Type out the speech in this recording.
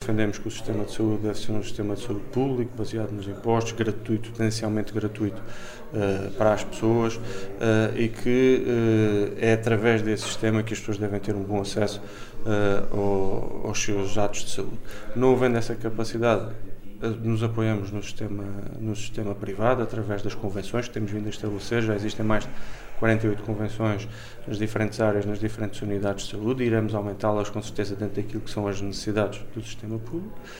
defendemos que o sistema de saúde deve ser um sistema de saúde público, baseado nos impostos, gratuito, tendencialmente gratuito para as pessoas, e que é através desse sistema que as pessoas devem ter um bom acesso aos seus atos de saúde. Não havendo essa capacidade, nos apoiamos no sistema privado, através das convenções que temos vindo a estabelecer. Já existem mais de 48 convenções nas diferentes áreas, nas diferentes unidades de saúde, e iremos aumentá-las com certeza dentro daquilo que são as necessidades do sistema público.